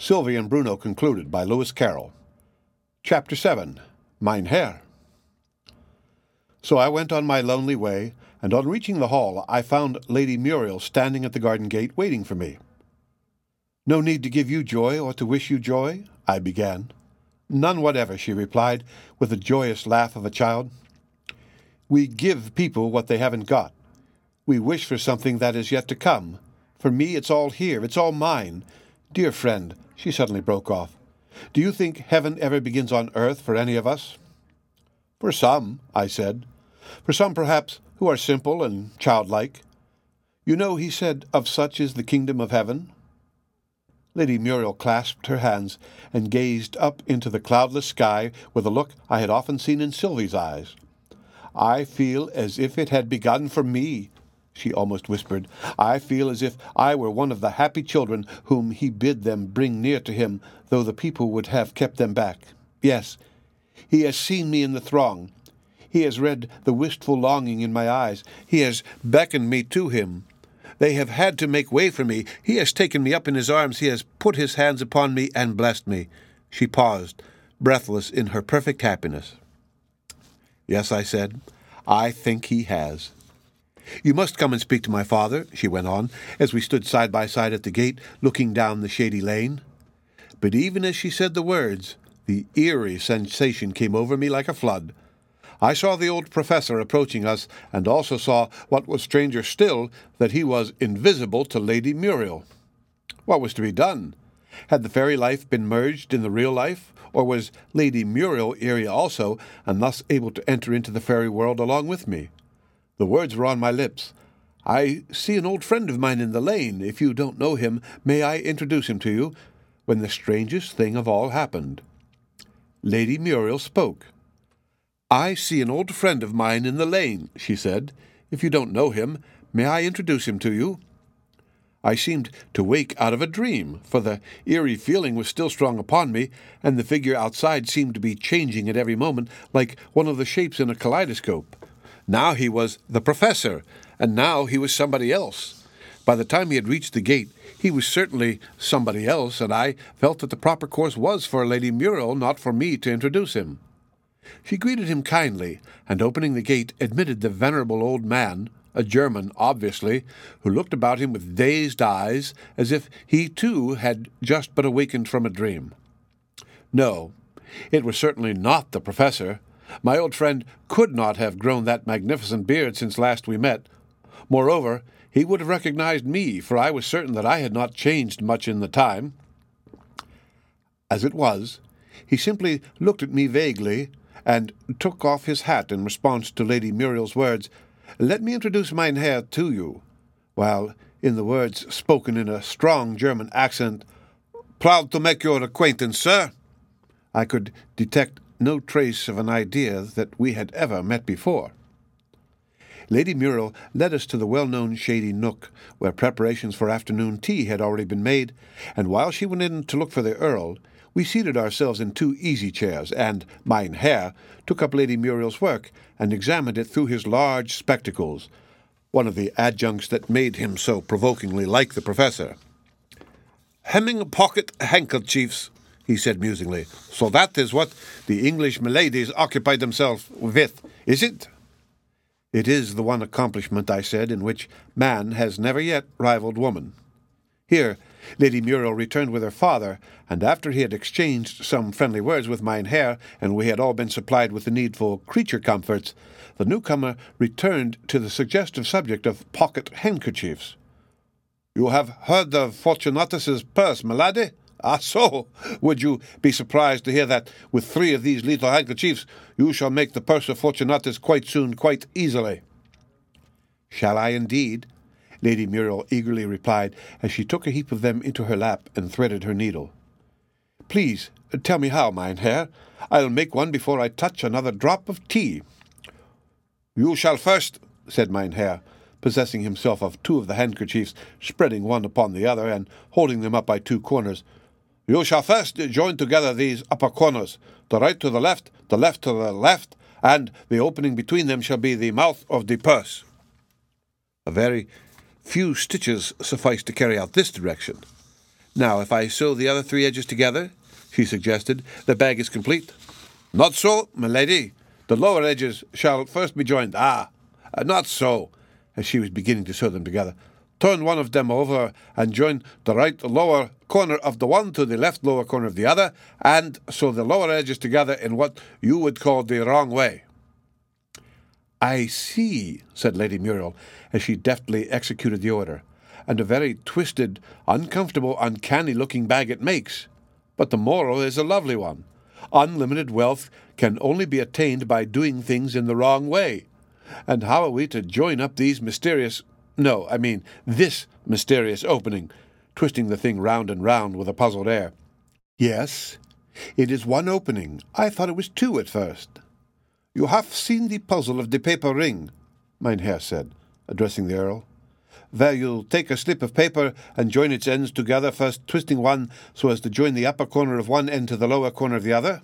Sylvie and Bruno concluded by Lewis Carroll. Chapter 7. Mein Herr. So I went on my lonely way, and on reaching the hall I found Lady Muriel standing at the garden gate waiting for me. "No need to give you joy or to wish you joy," I began. "None whatever," she replied, with the joyous laugh of a child. "We give people what they haven't got. We wish for something that is yet to come. For me, it's all here. It's all mine. Dear friend," she suddenly broke off, "do you think heaven ever begins on earth for any of us?" "For some," I said. "For some, perhaps, who are simple and childlike. You know, he said, of such is the kingdom of heaven." Lady Muriel clasped her hands and gazed up into the cloudless sky with a look I had often seen in Sylvie's eyes. "I feel as if it had begun for me," she almost whispered. "I feel as if I were one of the happy children whom he bid them bring near to him, though the people would have kept them back. Yes, he has seen me in the throng. He has read the wistful longing in my eyes. He has beckoned me to him. They have had to make way for me. He has taken me up in his arms. He has put his hands upon me and blessed me." She paused, breathless in her perfect happiness. "Yes," I said, "I think he has." "You must come and speak to my father," she went on, as we stood side by side at the gate, looking down the shady lane. But even as she said the words, the eerie sensation came over me like a flood. I saw the old professor approaching us, and also saw, what was stranger still, that he was invisible to Lady Muriel. What was to be done? Had the fairy life been merged in the real life, or was Lady Muriel eerie also, and thus able to enter into the fairy world along with me? The words were on my lips. "I see an old friend of mine in the lane. If you don't know him, may I introduce him to you?" when the strangest thing of all happened. Lady Muriel spoke. "I see an old friend of mine in the lane," she said. "If you don't know him, may I introduce him to you?" I seemed to wake out of a dream, for the eerie feeling was still strong upon me, and the figure outside seemed to be changing at every moment, like one of the shapes in a kaleidoscope. Now he was the professor, and now he was somebody else. By the time he had reached the gate, he was certainly somebody else, and I felt that the proper course was for Lady Muriel, not for me, to introduce him. She greeted him kindly, and opening the gate, admitted the venerable old man, a German, obviously, who looked about him with dazed eyes, as if he, too, had just but awakened from a dream. No, it was certainly not the professor. My old friend could not have grown that magnificent beard since last we met. Moreover, he would have recognized me, for I was certain that I had not changed much in the time. As it was, he simply looked at me vaguely, and took off his hat in response to Lady Muriel's words, "Let me introduce mein Herr to you," while, in the words spoken in a strong German accent, "Proud to make your acquaintance, sir," I could detect no trace of an idea that we had ever met before. Lady Muriel led us to the well-known shady nook, where preparations for afternoon tea had already been made, and while she went in to look for the Earl, we seated ourselves in 2 easy chairs, and mein Herr took up Lady Muriel's work and examined it through his large spectacles, one of the adjuncts that made him so provokingly like the professor. "Hemming pocket handkerchiefs," he said musingly. "So that is what the English miladies occupy themselves with, is it?" "It is the one accomplishment," I said, "in which man has never yet rivaled woman." Here Lady Muriel returned with her father, and after he had exchanged some friendly words with mein Herr, and we had all been supplied with the needful creature comforts, the newcomer returned to the suggestive subject of pocket handkerchiefs. "You have heard of Fortunatus's purse, my laddie? Ah, so! Would you be surprised to hear that, with 3 of these little handkerchiefs, you shall make the purse of Fortunatus quite soon, quite easily?" "Shall I indeed?" Lady Muriel eagerly replied, as she took a heap of them into her lap and threaded her needle. "Please, tell me how, mein Herr. I'll make one before I touch another drop of tea." "You shall first," said mein Herr, possessing himself of 2 of the handkerchiefs, spreading one upon the other, and holding them up by 2 corners. "You shall first join together these upper corners, the right to the left to the left, and the opening between them shall be the mouth of the purse." A very few stitches sufficed to carry out this direction. Now, if I sew the other 3 edges together, she suggested, the bag is complete. Not so, my lady. The lower edges shall first be joined. Not so, as she was beginning to sew them together. Turn one of them over and join the right lower corner of the one to the left lower corner of the other, and sew the lower edges together in what you would call the wrong way. I see, said Lady Muriel, as she deftly executed the order, and a very twisted, uncomfortable, uncanny-looking bag it makes. But the moral is a lovely one. Unlimited wealth can only be attained by doing things in the wrong way. And how are we to join up this mysterious opening, twisting the thing round and round with a puzzled air. Yes, it is one opening. I thought it was 2 at first. You have seen the puzzle of the paper ring, Mein Herr said, addressing the Earl. Where you take a slip of paper and join its ends together, first twisting one so as to join the upper corner of one end to the lower corner of the other.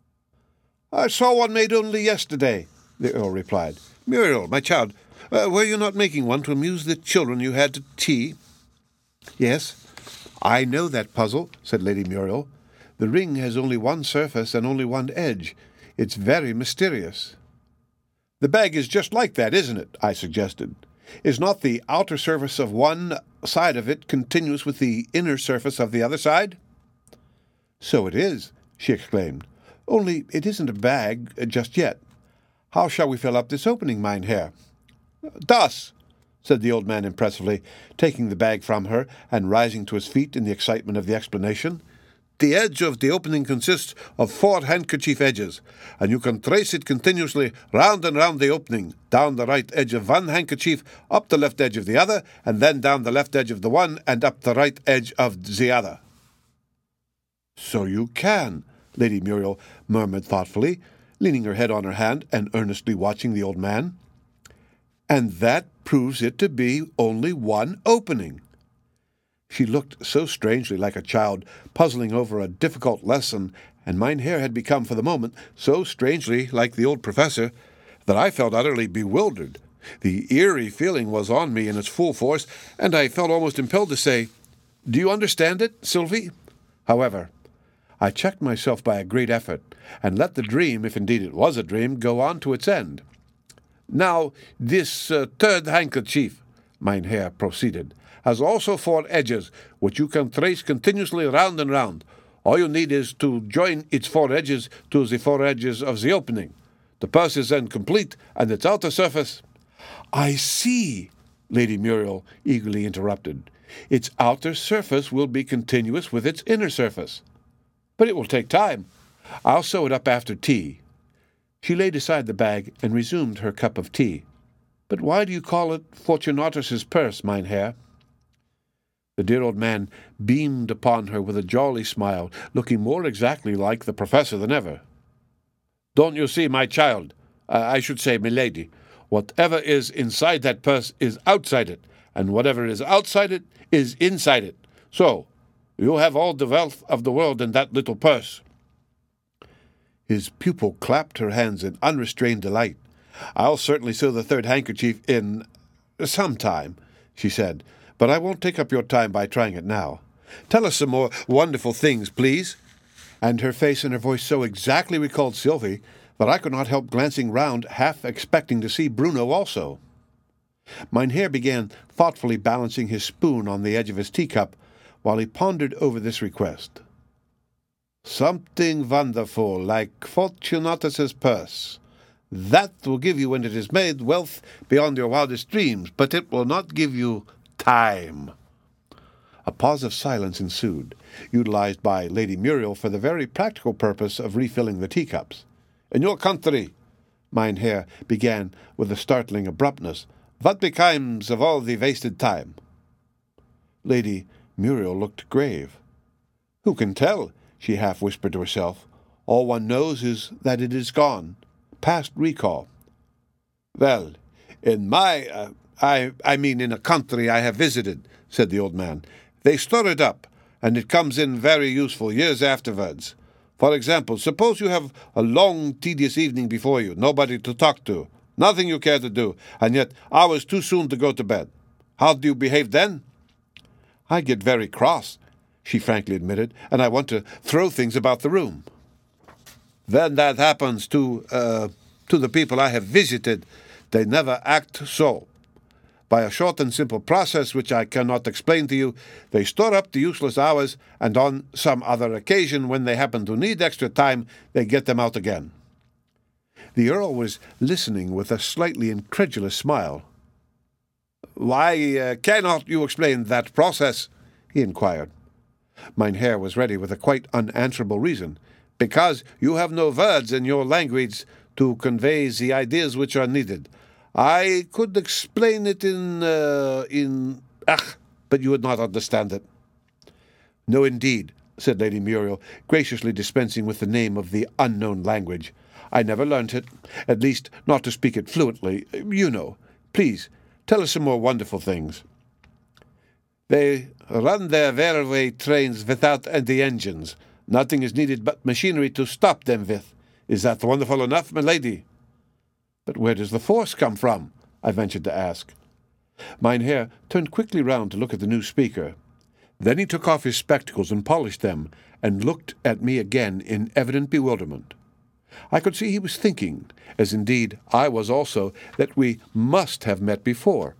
I saw one made only yesterday, the Earl replied. Muriel, my child, were you not making one to amuse the children you had to tea? Yes, I know that puzzle, said Lady Muriel. The ring has only one surface and only one edge. It's very mysterious. The bag is just like that, isn't it? I suggested. Is not the outer surface of one side of it continuous with the inner surface of the other side? So it is, she exclaimed. Only it isn't a bag just yet. How shall we fill up this opening, Mein Herr? Thus, said the old man impressively, taking the bag from her and rising to his feet in the excitement of the explanation. The edge of the opening consists of 4 handkerchief edges, and you can trace it continuously round and round the opening, down the right edge of one handkerchief, up the left edge of the other, and then down the left edge of the one and up the right edge of the other. So you can, Lady Muriel murmured thoughtfully, leaning her head on her hand and earnestly watching the old man. And that proves it to be only one opening. She looked so strangely like a child puzzling over a difficult lesson, and Mein Herr had become, for the moment, so strangely like the old professor, that I felt utterly bewildered. The eerie feeling was on me in its full force, and I felt almost impelled to say, Do you understand it, Sylvie? However, I checked myself by a great effort, and let the dream, if indeed it was a dream, go on to its end. Now, this 3rd handkerchief, Mein Herr proceeded, has also 4 edges, which you can trace continuously round and round. All you need is to join its 4 edges to the 4 edges of the opening. The purse is then complete, and its outer surface— I see, Lady Muriel eagerly interrupted. Its outer surface will be continuous with its inner surface. But it will take time. I'll sew it up after tea. She laid aside the bag and resumed her cup of tea. But why do you call it Fortunatus's purse, Mein Herr? The dear old man beamed upon her with a jolly smile, looking more exactly like the professor than ever. Don't you see, my child, I should say, milady, whatever is inside that purse is outside it, and whatever is outside it is inside it. So, you have all the wealth of the world in that little purse. His pupil clapped her hands in unrestrained delight. I'll certainly sew the 3rd handkerchief in some time, she said, but I won't take up your time by trying it now. Tell us some more wonderful things, please. And her face and her voice so exactly recalled Sylvie that I could not help glancing round, half expecting to see Bruno also. Mein Herr began thoughtfully balancing his spoon on the edge of his teacup while he pondered over this request. Something wonderful, like Fortunatus's purse. That will give you, when it is made, wealth beyond your wildest dreams, but it will not give you time. A pause of silence ensued, utilized by Lady Muriel for the very practical purpose of refilling the teacups. In your country, Mein Herr began with a startling abruptness, what becomes of all the wasted time? Lady Muriel looked grave. Who can tell? She half whispered to herself. All one knows is that it is gone, past recall. Well, in my, I mean in a country I have visited, said the old man, they store it up, and it comes in very useful years afterwards. For example, suppose you have a long, tedious evening before you, nobody to talk to, nothing you care to do, and yet hours too soon to go to bed. How do you behave then? I get very cross, she frankly admitted, and I want to throw things about the room. When that happens to the people I have visited, they never act so. By a short and simple process which I cannot explain to you, they store up the useless hours, and on some other occasion, when they happen to need extra time, they get them out again. The Earl was listening with a slightly incredulous smile. "Why cannot you explain that process?" he inquired. Mynheer was ready with a quite unanswerable reason. "Because you have no words in your language to convey the ideas which are needed. I could explain it but you would not understand it." "No, indeed," said Lady Muriel, graciously dispensing with the name of the unknown language. "I never learnt it, at least not to speak it fluently, you know. Please, tell us some more wonderful things." "They run their railway trains without any engines. Nothing is needed but machinery to stop them with. Is that wonderful enough, my lady?" "But where does the force come from?" I ventured to ask. Mynheer turned quickly round to look at the new speaker. Then he took off his spectacles and polished them, and looked at me again in evident bewilderment. I could see he was thinking, as indeed I was also, that we must have met before.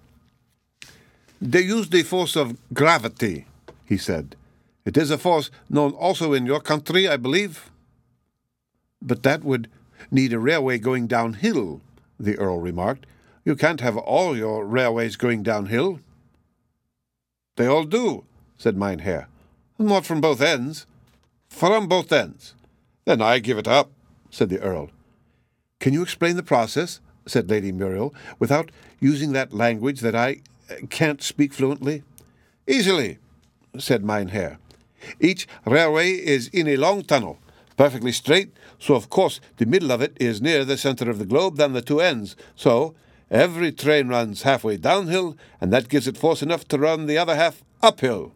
"They use the force of gravity," he said. "It is a force known also in your country, I believe." "But that would need a railway going downhill," the Earl remarked. "You can't have all your railways going downhill." "They all do," said Mynheer. "Not from both ends." "From both ends. Then I give it up," said the Earl. "Can you explain the process," said Lady Muriel, "without using that language that I can't speak fluently?" "Easily," said Mynheer. "Each railway is in a long tunnel, perfectly straight, so of course the middle of it is nearer the center of the globe than the two ends. So every train runs halfway downhill, and that gives it force enough to run the other half uphill."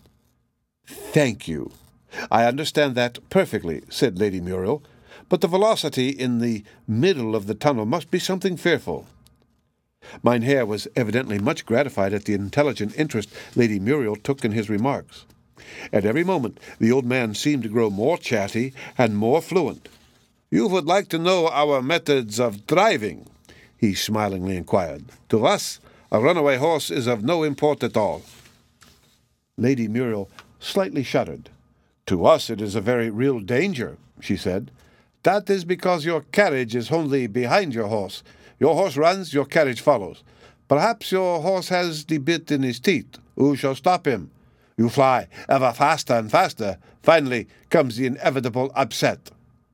"Thank you. I understand that perfectly," said Lady Muriel, "but the velocity in the middle of the tunnel must be something fearful." Mynheer was evidently much gratified at the intelligent interest Lady Muriel took in his remarks. At every moment the old man seemed to grow more chatty and more fluent. "You would like to know our methods of driving?" he smilingly inquired. "To us, a runaway horse is of no import at all." Lady Muriel slightly shuddered. "To us it is a very real danger," she said. "That is because your carriage is only behind your horse. Your horse runs, your carriage follows. Perhaps your horse has the bit in his teeth. Who shall stop him? You fly ever faster and faster. Finally comes the inevitable upset."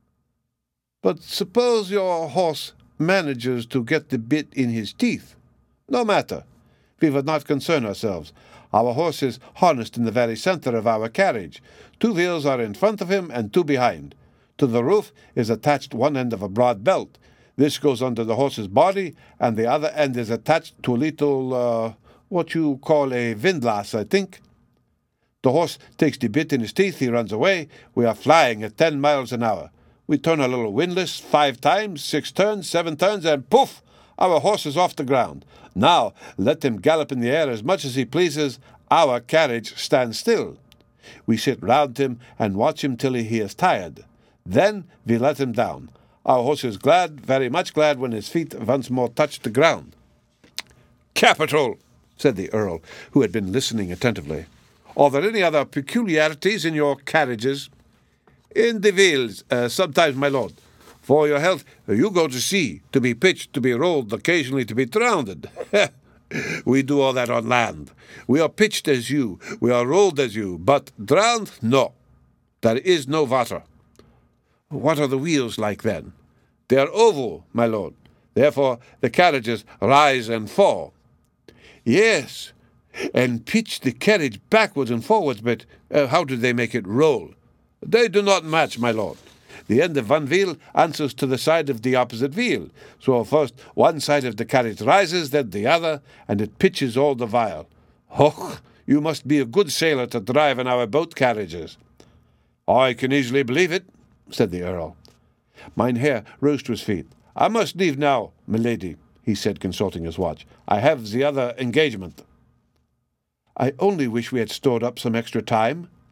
"But suppose your horse manages to get the bit in his teeth?" "No matter. We would not concern ourselves. Our horse is harnessed in the very center of our carriage. 2 wheels are in front of him and 2 behind. To the roof is attached one end of a broad belt. This goes under the horse's body, and the other end is attached to a little, what you call a windlass, I think. The horse takes the bit in his teeth, he runs away. We are flying at 10 miles an hour. We turn a little windlass 5 times, 6 turns, 7 turns, and poof! Our horse is off the ground. Now let him gallop in the air as much as he pleases. Our carriage stands still. We sit round him and watch him till he is tired. Then we let him down. Our horse is glad, very much glad, when his feet once more touch the ground." "Capital," said the Earl, who had been listening attentively. "Are there any other peculiarities in your carriages?" "In the wheels, sometimes, my lord. For your health, you go to sea, to be pitched, to be rolled, occasionally to be drowned. We do all that on land. We are pitched as you, we are rolled as you, but drowned, no. There is no water." "What are the wheels like, then?" "They are oval, my lord. Therefore the carriages rise and fall." "Yes, and pitch the carriage backwards and forwards, but how do they make it roll?" "They do not match, my lord. The end of one wheel answers to the side of the opposite wheel. So first one side of the carriage rises, then the other, and it pitches all the while. Och, you must be a good sailor to drive in our boat carriages." "I can easily believe it," said the Earl. Mynheer rose to his feet. "I must leave now, milady," he said, consulting his watch. "I have the other engagement." "I only wish we had stored up some extra time,"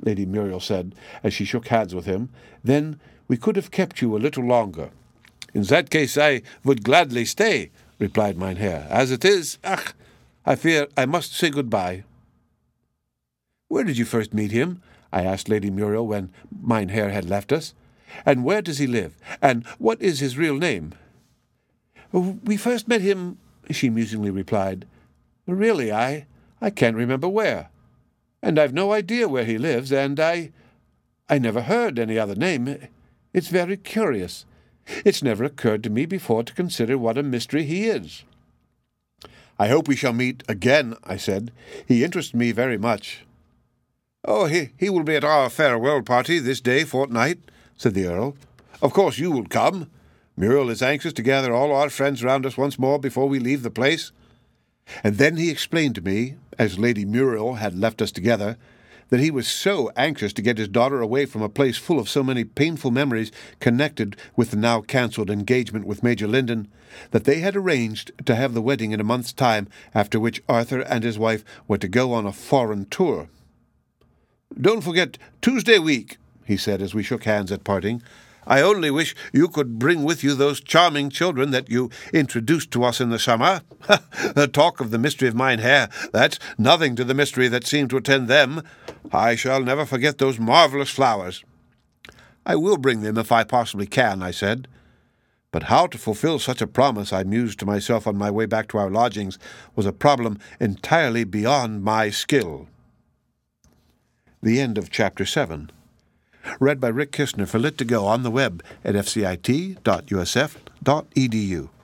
Lady Muriel said, as she shook hands with him. "Then we could have kept you a little longer." "In that case I would gladly stay," replied Mynheer. "As it is, I fear I must say good-bye." "Where did you first meet him?" I asked Lady Muriel when Mynheer had left us. "And where does he live? And what is his real name?" "We first met him," she musingly replied. "Really, I can't remember where. And I've no idea where he lives, and I never heard any other name. It's very curious. It's never occurred to me before to consider what a mystery he is." "I hope we shall meet again," I said. "He interests me very much." "Oh, he will be at our farewell party this day fortnight," said the Earl. "Of course you will come. Muriel is anxious to gather all our friends round us once more before we leave the place." And then he explained to me, as Lady Muriel had left us together, that he was so anxious to get his daughter away from a place full of so many painful memories connected with the now cancelled engagement with Major Linden, that they had arranged to have the wedding in a month's time, after which Arthur and his wife were to go on a foreign tour. "Don't forget Tuesday week," he said as we shook hands at parting. "I only wish you could bring with you those charming children that you introduced to us in the summer. Talk of the mystery of Mynheer, that's nothing to the mystery that seemed to attend them. I shall never forget those marvellous flowers." "I will bring them if I possibly can," I said. But how to fulfill such a promise, I mused to myself on my way back to our lodgings, was a problem entirely beyond my skill. The end of Chapter 7. Read by Rick Kistner for Lit2Go on the web at fcit.usf.edu.